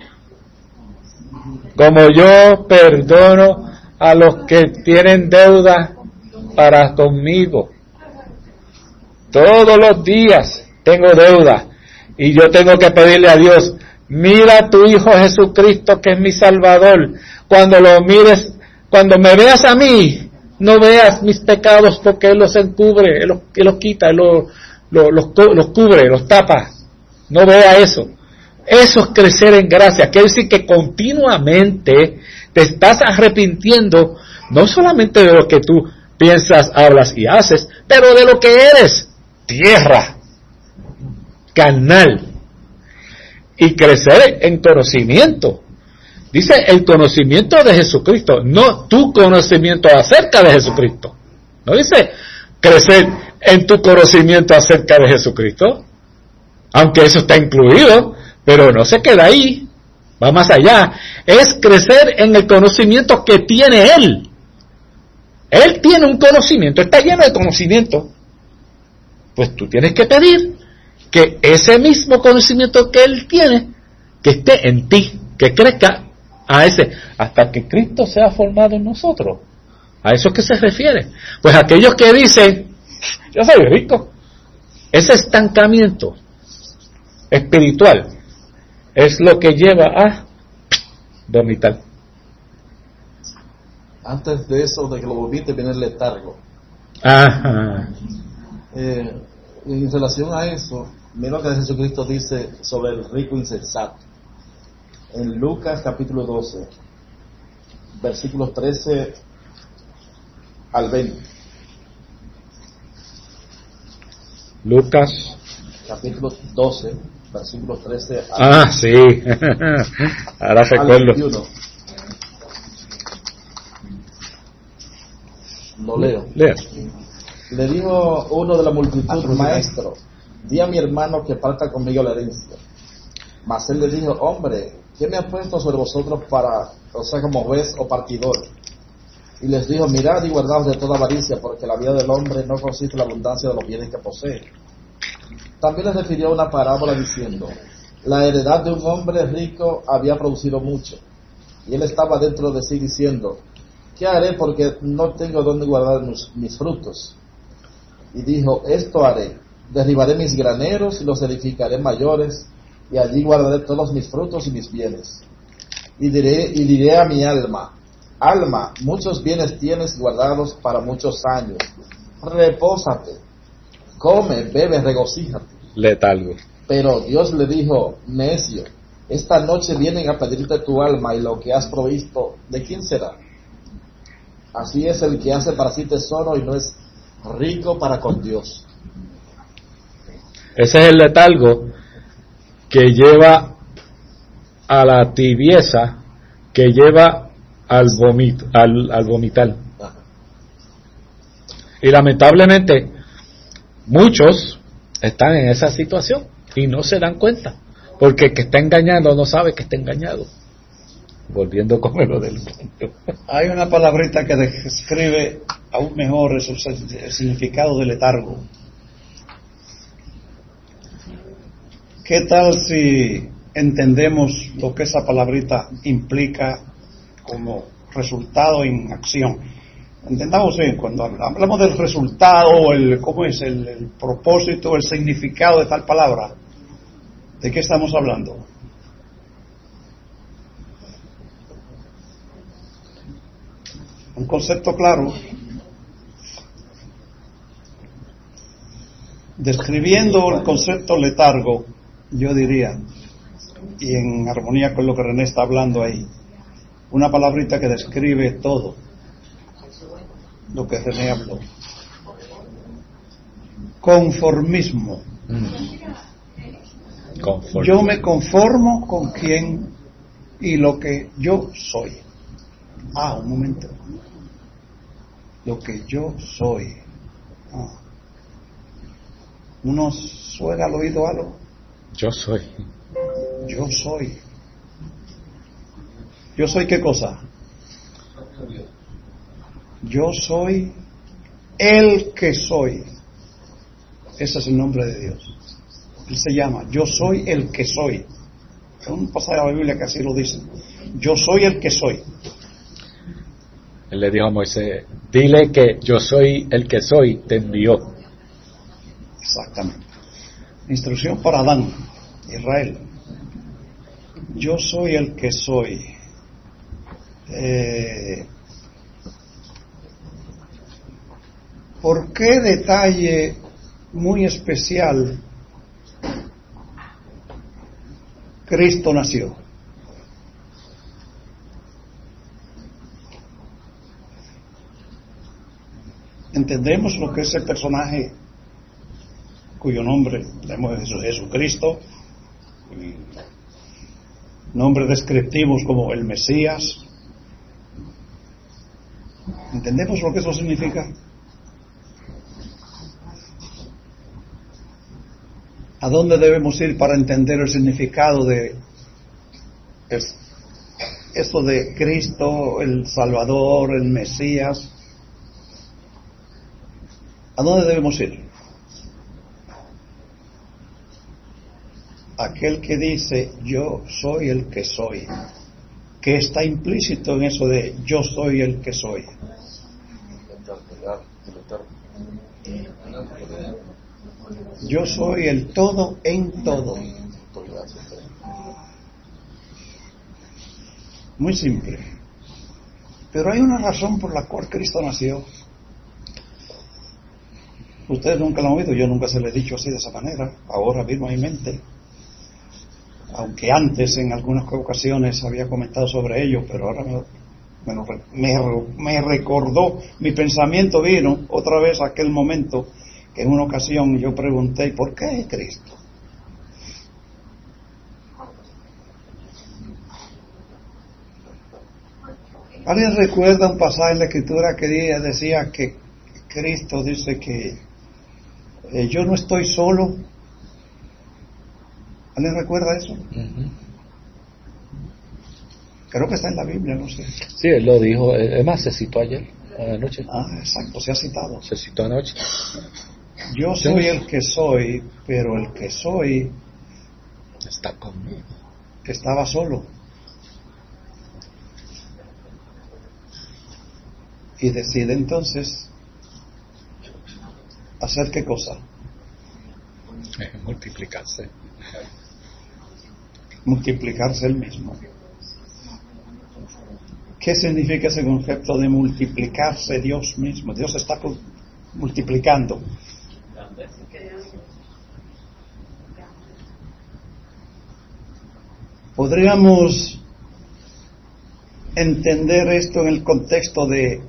como yo perdono a los que tienen deuda para conmigo. Todos los días tengo deuda y yo tengo que pedirle a Dios: mira a tu Hijo Jesucristo, que es mi Salvador. Cuando lo mires, cuando me veas a mí, no veas mis pecados, porque Él los encubre, Él los quita, Él los cubre, los tapa. No vea eso. Eso es crecer en gracia. Quiere decir que continuamente te estás arrepintiendo, no solamente de lo que tú piensas, hablas y haces, pero de lo que eres: tierra, carnal. Y crecer en conocimiento. Dice el conocimiento de Jesucristo, no tu conocimiento acerca de Jesucristo. No dice crecer en tu conocimiento acerca de Jesucristo, aunque eso está incluido, pero no se queda ahí, va más allá. Es crecer en el conocimiento que tiene Él. Él tiene un conocimiento, está lleno de conocimiento. Pues tú tienes que pedir que ese mismo conocimiento que Él tiene, que esté en ti, que crezca a ese, hasta que Cristo sea formado en nosotros. ¿A eso es que se refiere? Pues aquellos que dicen: yo soy rico, ese estancamiento espiritual es lo que lleva a vomitar. Antes de eso, de que lo vomite, viene el letargo. En relación a eso, mira lo que Jesucristo dice sobre el rico insensato. En Lucas capítulo 12, versículos 13 al 20. Lucas capítulo 12, versículos 13 al 20. Sí. Ahora recuerdo. 21. Lo leo. Lea. Le dijo uno de la multitud: maestro, di a mi hermano que parta conmigo la herencia. Mas él le dijo: hombre, ¿quién me ha puesto sobre vosotros como juez o partidor? Y les dijo: mirad y guardaos de toda avaricia, porque la vida del hombre no consiste en la abundancia de los bienes que posee. También les refirió una parábola diciendo: la heredad de un hombre rico había producido mucho, y él estaba dentro de sí diciendo: ¿qué haré, porque no tengo dónde guardar mis frutos? Y dijo: esto haré: derribaré mis graneros y los edificaré mayores, y allí guardaré todos mis frutos y mis bienes. Y diré a mi alma: alma, muchos bienes tienes guardados para muchos años. Repósate, come, bebe, regocíjate. Letalgo. Pero Dios le dijo: necio, esta noche vienen a pedirte tu alma, y lo que has provisto, ¿de quién será? Así es el que hace para sí tesoro y no es rico para con Dios. Ese es el letargo que lleva a la tibieza, que lleva al vomitar. Y lamentablemente muchos están en esa situación y no se dan cuenta, porque el que está engañado no sabe que está engañado. Volviendo con lo del mundo. Hay una palabrita que describe aún mejor el significado de letargo. ¿Qué tal si entendemos lo que esa palabrita implica como resultado en acción? Entendamos bien, cuando hablamos del resultado, ¿cómo es? El propósito, el significado de tal palabra, ¿de qué estamos hablando? Un concepto claro. Describiendo el concepto letargo, yo diría, y en armonía con lo que René está hablando ahí, una palabrita que describe todo lo que René habló. Conformismo. Yo me conformo con quien y lo que yo soy. Un momento. Lo que yo soy. ¿Uno suena al oído algo? Yo soy. Yo soy. ¿Yo soy qué cosa? Yo soy el que soy. Ese es el nombre de Dios. Él se llama Yo soy el que soy. Hay un pasaje de la Biblia que así lo dice. Yo soy el que soy. Él le dijo a Moisés, dile que yo soy el que soy, te envió. Exactamente. Instrucción para Adán, Israel. Yo soy el que soy. ¿Por qué detalle muy especial Cristo nació? Entendemos lo que es el personaje cuyo nombre tenemos Jesucristo, nombres descriptivos como el Mesías. ¿Entendemos lo que eso significa? ¿A dónde debemos ir para entender el significado de esto de Cristo, el Salvador, el Mesías? ¿A dónde debemos ir? Aquel que dice yo soy el que soy. ¿Qué está implícito en eso de yo soy el que soy? Yo soy el todo en todo. Muy simple. Pero hay una razón por la cual Cristo nació. Ustedes nunca lo han oído, yo nunca se lo he dicho así de esa manera. Ahora mismo en mi mente. Aunque antes en algunas ocasiones había comentado sobre ello, pero ahora me recordó, mi pensamiento vino otra vez a aquel momento que en una ocasión yo pregunté, ¿por qué Cristo? ¿Alguien recuerda un pasaje en la Escritura que decía que Cristo dice que yo no estoy solo? ¿Alguien recuerda eso? Uh-huh. Creo que está en la Biblia, no sé. Sí, él lo dijo, es más, se citó ayer, anoche. Exacto, se ha citado. Se citó anoche. Yo soy el que soy, pero el que soy está conmigo. Estaba solo. Y decide entonces hacer qué cosa. Multiplicarse. Multiplicarse él mismo. ¿Qué significa ese concepto de multiplicarse Dios mismo? Dios está multiplicando. Podríamos entender esto en el contexto de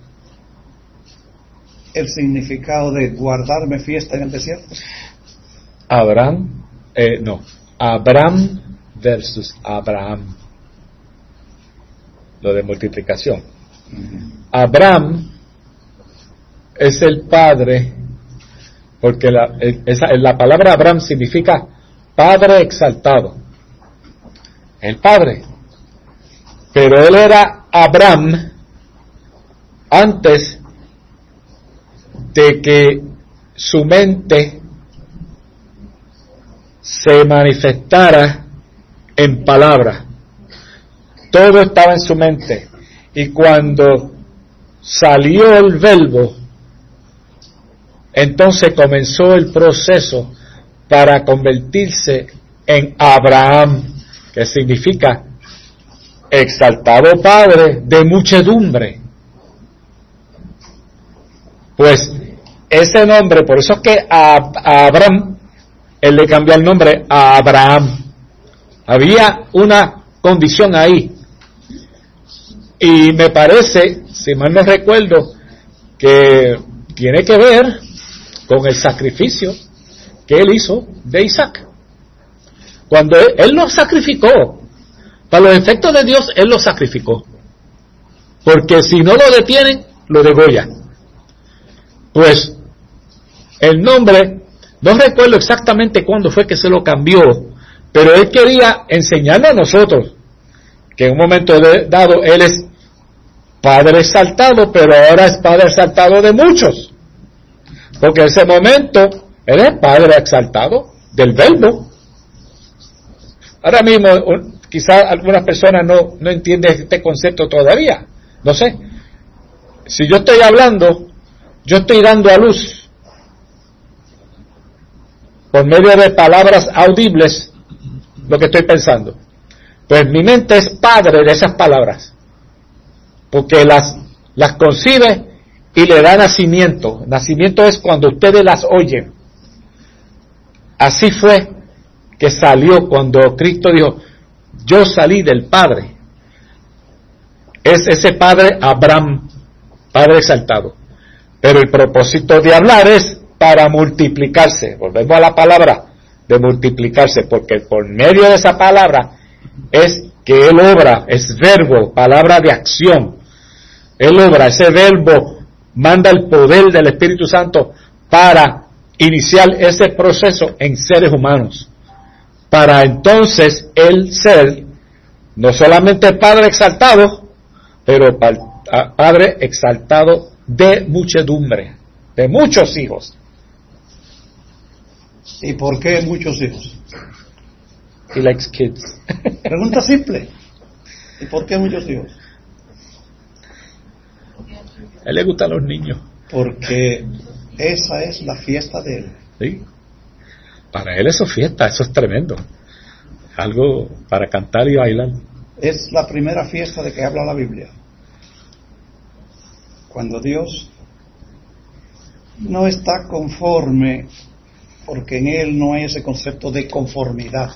el significado de guardarme fiesta en el desierto. Abraham versus Abraham. lo de multiplicación. Abraham es el padre, porque la palabra Abraham significa padre exaltado, el padre. Pero él era Abraham antes de que su mente se manifestara en palabra. Todo estaba en su mente. Y cuando salió el verbo, entonces comenzó el proceso para convertirse en Abraham, que significa exaltado padre de muchedumbre. Pues ese nombre, por eso es que a Abraham, él le cambió el nombre a Abraham. Había una condición ahí. Y me parece, si mal no recuerdo, que tiene que ver con el sacrificio que él hizo de Isaac. Cuando él lo sacrificó, para los efectos de Dios, él lo sacrificó. Porque si no lo detienen, lo degollan. Pues el nombre, no recuerdo exactamente cuándo fue que se lo cambió, pero él quería enseñarle a nosotros que en un momento dado él es padre exaltado, pero ahora es padre exaltado de muchos. Porque en ese momento él es padre exaltado del verbo. Ahora mismo quizás algunas personas no entienden este concepto todavía. No sé. Si yo estoy hablando, yo estoy dando a luz por medio de palabras audibles lo que estoy pensando. Pues mi mente es padre de esas palabras, porque las concibe y le da nacimiento. Nacimiento es cuando ustedes las oyen. Así fue que salió cuando Cristo dijo, yo salí del Padre. Es ese Padre Abraham, Padre exaltado. Pero el propósito de hablar es para multiplicarse. Volvemos a la palabra de multiplicarse, porque por medio de esa palabra es que Él obra, es verbo, palabra de acción. Él obra, ese verbo manda el poder del Espíritu Santo para iniciar ese proceso en seres humanos. Para entonces Él ser no solamente Padre exaltado, pero Padre exaltado de muchedumbre, de muchos hijos. ¿Y por qué muchos hijos? He likes kids. Pregunta simple. ¿Y por qué muchos hijos? A él le gustan los niños. Porque esa es la fiesta de él. Sí. Para él eso es fiesta, eso es tremendo. Algo para cantar y bailar. Es la primera fiesta de que habla la Biblia. Cuando Dios no está conforme, porque en Él no hay ese concepto de conformidad.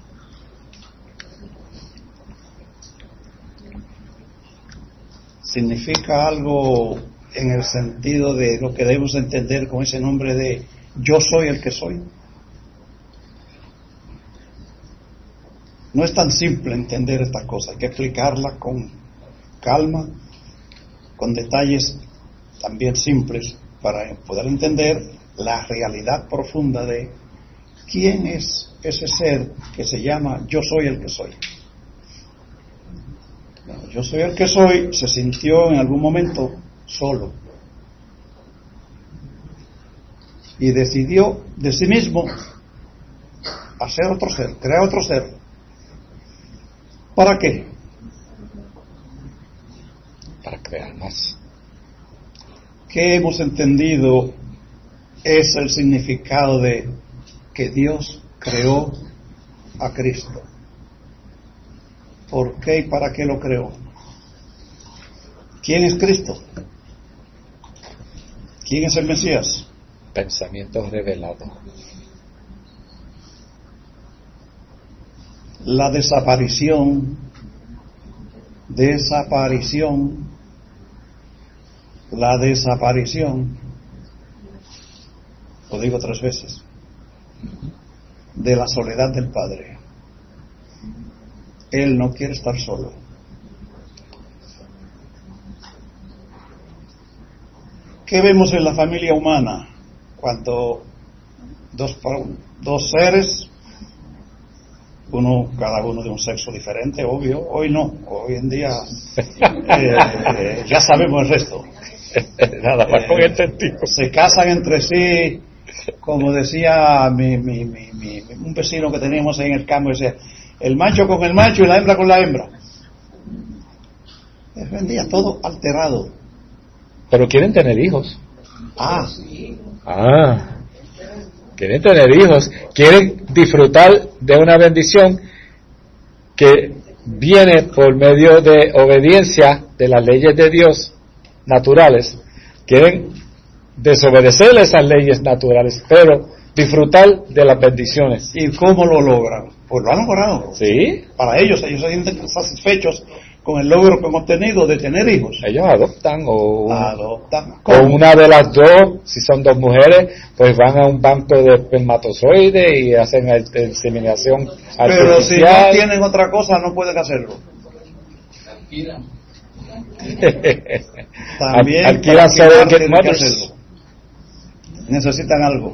Significa algo en el sentido de lo que debemos entender con ese nombre de yo soy el que soy. No es tan simple entender estas cosas, hay que explicarlas con calma, con detalles también simples para poder entender la realidad profunda de quién es ese ser que se llama yo soy el que soy. Bueno, yo soy el que soy se sintió en algún momento solo y decidió de sí mismo hacer otro ser, crear otro ser. ¿Para qué? Para crear más. ¿Qué hemos entendido es el significado de que Dios creó a Cristo? ¿Por qué y para qué lo creó? ¿Quién es Cristo? ¿Quién es el Mesías? Pensamiento revelado. La desaparición, lo digo 3 veces, de la soledad del Padre. Él no quiere estar solo. ¿Qué vemos en la familia humana? Cuando dos seres, cada uno de un sexo diferente, obvio, hoy no, hoy en día ya sabemos el resto. Nada más con este tipo. Se casan entre sí, como decía un vecino que teníamos en el campo, decía, el macho con el macho y la hembra con la hembra. Hoy en día todo alterado. Pero quieren tener hijos. Quieren tener hijos, quieren disfrutar de una bendición que viene por medio de obediencia de las leyes de Dios naturales. Quieren desobedecer esas leyes naturales, pero disfrutar de las bendiciones. ¿Y cómo lo logran? Pues lo han logrado. ¿Sí? Para ellos se sienten satisfechos con el logro que han obtenido de tener hijos. Ellos adoptan o una de las dos, si son dos mujeres, pues van a un banco de espermatozoides y hacen inseminación artificial. Pero si no tienen otra cosa, no pueden hacerlo. También alquilan tienen que hacerlo. Necesitan algo.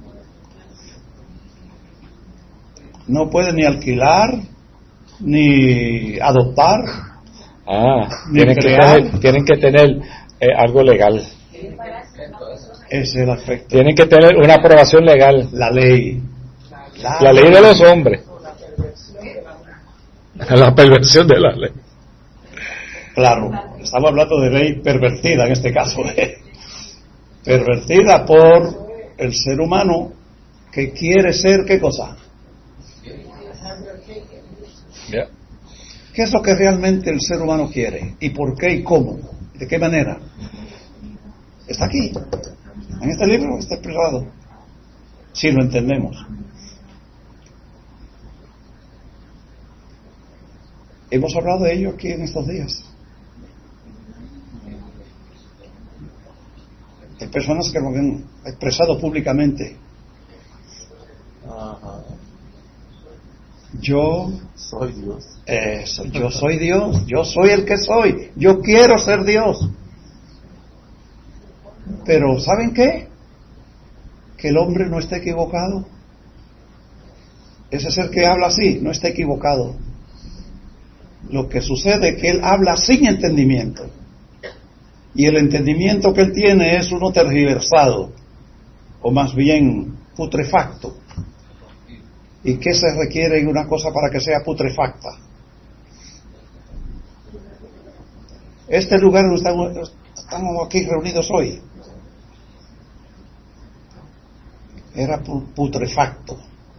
No pueden ni alquilar, ni adoptar. Tienen que tener algo legal. Ese es el aspecto. Tienen que tener una aprobación legal. La ley. La ley de los hombres. La perversión de la ley. Claro, estamos hablando de ley pervertida en este caso. Pervertida por el ser humano que quiere ser, ¿qué cosa? Yeah. ¿Qué es lo que realmente el ser humano quiere? ¿Y por qué y cómo? ¿De qué manera? Está aquí. En este libro está expresado. Si lo entendemos. Hemos hablado de ello aquí en estos días. Hay personas que lo han expresado públicamente. Yo soy Dios. Yo soy Dios, yo soy el que soy, yo quiero ser Dios. Pero ¿saben qué? Que el hombre no está equivocado. Ese ser que habla así no está equivocado. Lo que sucede es que él habla sin entendimiento. Y el entendimiento que él tiene es uno tergiversado, o más bien putrefacto. ¿Y qué se requiere en una cosa para que sea putrefacta? Este lugar donde estamos aquí reunidos hoy era putrefacto.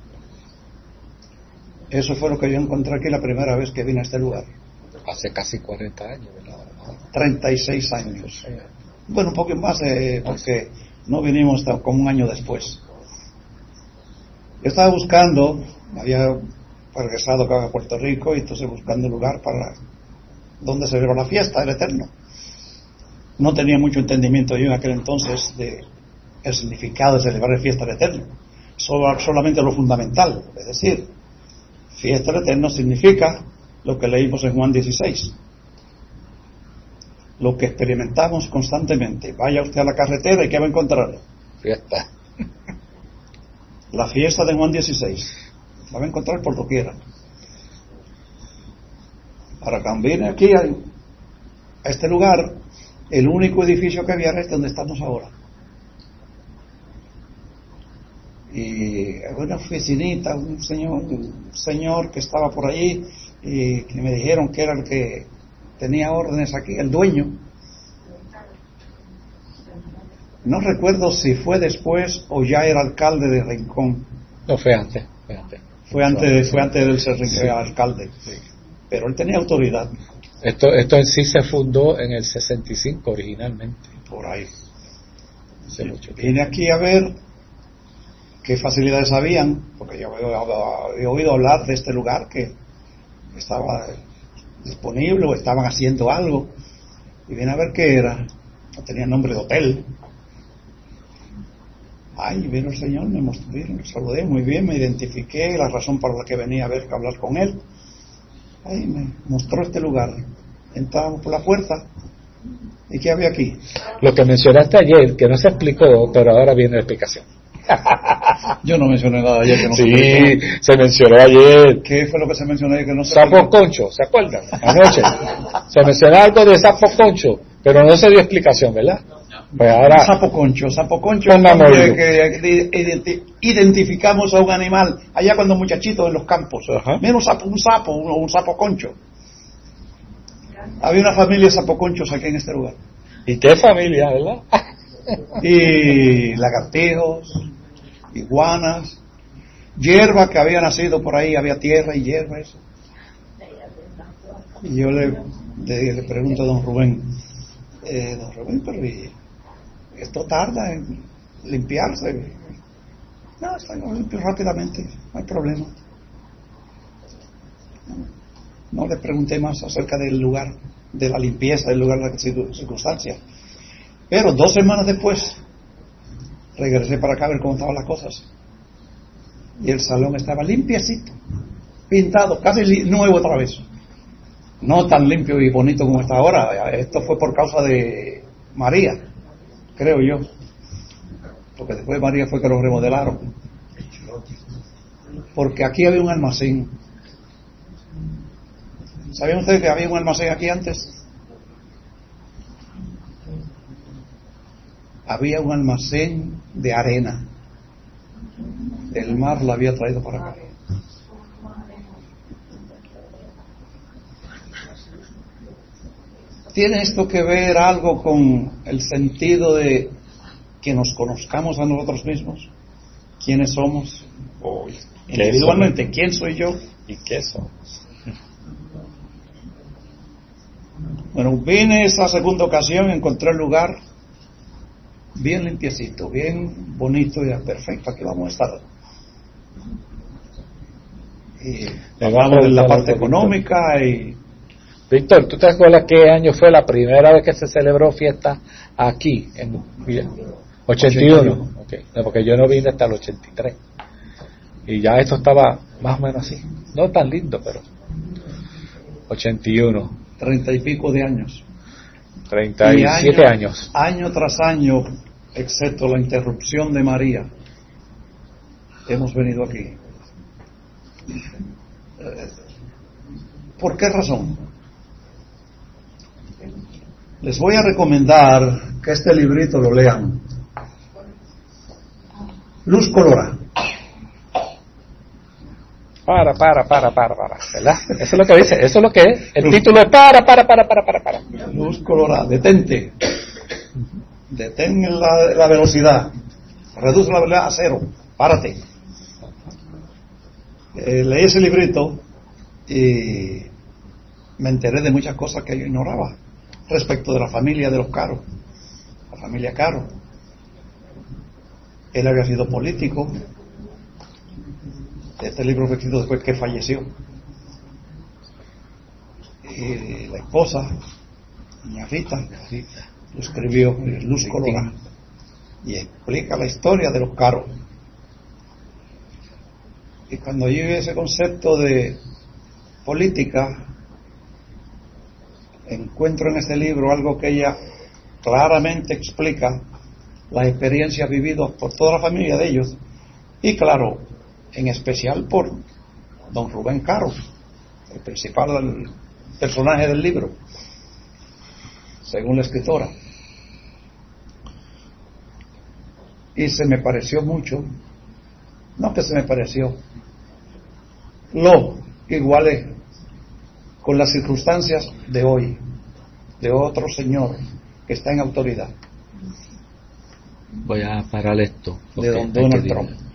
Eso fue lo que yo encontré aquí la primera vez que vine a este lugar. Hace casi 40 años, ¿verdad? 36 años. Bueno, un poco más, porque no vinimos hasta como un año después. Yo estaba buscando, había regresado acá a Puerto Rico y entonces buscando un lugar para donde se celebró la fiesta del Eterno. No tenía mucho entendimiento yo en aquel entonces de el significado de celebrar la fiesta del Eterno, solamente lo fundamental, es decir, fiesta del Eterno significa lo que leímos en Juan 16, lo que experimentamos constantemente. Vaya usted a la carretera y ¿qué va a encontrar? Fiesta. La fiesta de Juan 16. La va a encontrar por doquiera. Ahora, cuando viene aquí a este lugar, el único edificio que había era este donde estamos ahora. Y una oficinita, un señor que estaba por allí y que me dijeron que era el que tenía órdenes aquí, el dueño. No recuerdo si fue después o ya era alcalde de Rincón. No, fue antes. Fue antes de él ser alcalde. Sí. Pero él tenía autoridad. Esto en sí se fundó en el 65 originalmente. Por ahí. Hace mucho tiempo. Vine aquí a ver qué facilidades habían, porque yo había oído hablar de este lugar que estaba disponible o estaban haciendo algo. Y vine a ver qué era. No tenía nombre de hotel. Ay, vino el Señor, me mostró, lo saludé muy bien, me identifiqué, la razón por la que venía a ver, que hablar con él. Ay, me mostró este lugar. Entramos por la puerta ¿Y qué había aquí? Lo que mencionaste ayer, que no se explicó, pero ahora viene la explicación. Yo no mencioné nada ayer que no se Sí, explicó. se mencionó ayer. ¿Qué fue lo que se mencionó ayer que no se Sapo explicó? concho, ¿se acuerdan? Anoche. Se mencionó algo de sapo concho, pero no se dio explicación, ¿verdad? Pues ahora, Sapo concho es Pongamos donde algo. que identificamos a un animal allá cuando muchachitos en los campos. Ajá. Mira un sapo concho. Había una familia de sapoconchos aquí en este lugar. ¿y qué familia, verdad? Y lagartijos, iguanas, hierba que había nacido por ahí, había tierra y hierba, eso. Y yo le pregunto a don Rubén, pero esto tarda en limpiarse. No, está limpio rápidamente, no hay problema. No le pregunté más acerca del lugar, de la limpieza del lugar, de la circunstancia. Pero 2 semanas después, regresé para acá a ver cómo estaban las cosas. Y el salón estaba limpiecito, pintado, casi nuevo otra vez. No tan limpio y bonito como está ahora. Esto fue por causa de María, creo yo. Porque después de María fue que lo remodelaron. Porque aquí había un almacén. ¿Sabían ustedes que había un almacén aquí antes? Había un almacén de arena. El mar la había traído para acá. ¿Tiene esto que ver algo con el sentido de que nos conozcamos a nosotros mismos? ¿Quiénes somos? O individualmente, ¿quién soy yo? ¿Y qué son? Bueno, vine esa segunda ocasión, encontré el lugar bien limpiecito, bien bonito y perfecto, aquí vamos a estar. Y hablamos de la parte económica y... Víctor, ¿tú te acuerdas qué año fue la primera vez que se celebró fiesta aquí? En 81. Okay. No, porque yo no vine hasta el 83. Y ya esto estaba más o menos así. No tan lindo, pero 81. 30 y pico de años. 37 años. Año tras año, excepto la interrupción de María, hemos venido aquí. ¿Por qué razón? Les voy a recomendar que este librito lo lean. Luz colorada. Para, ¿verdad? Eso es lo que dice, eso es lo que es. El título es para. Luz colorada, detente. Detén la velocidad. Reduce la velocidad a 0. Párate. Leí ese librito y me enteré de muchas cosas que yo ignoraba respecto de la familia de los Caro. La familia Caro. Él había sido político. Este libro fue escrito después que falleció. Y la esposa, doña Rita, lo escribió Luz colorada y explica la historia de los Caro. Y cuando yo vi ese concepto de política, encuentro en este libro algo que ella claramente explica las experiencias vividas por toda la familia de ellos y claro, en especial por don Rubén Caro, el principal personaje del libro, según la escritora. Y se me pareció mucho, no que se me pareció, lo igualé con las circunstancias de hoy, de otro señor que está en autoridad, Voy a parar esto. de don Donald Trump.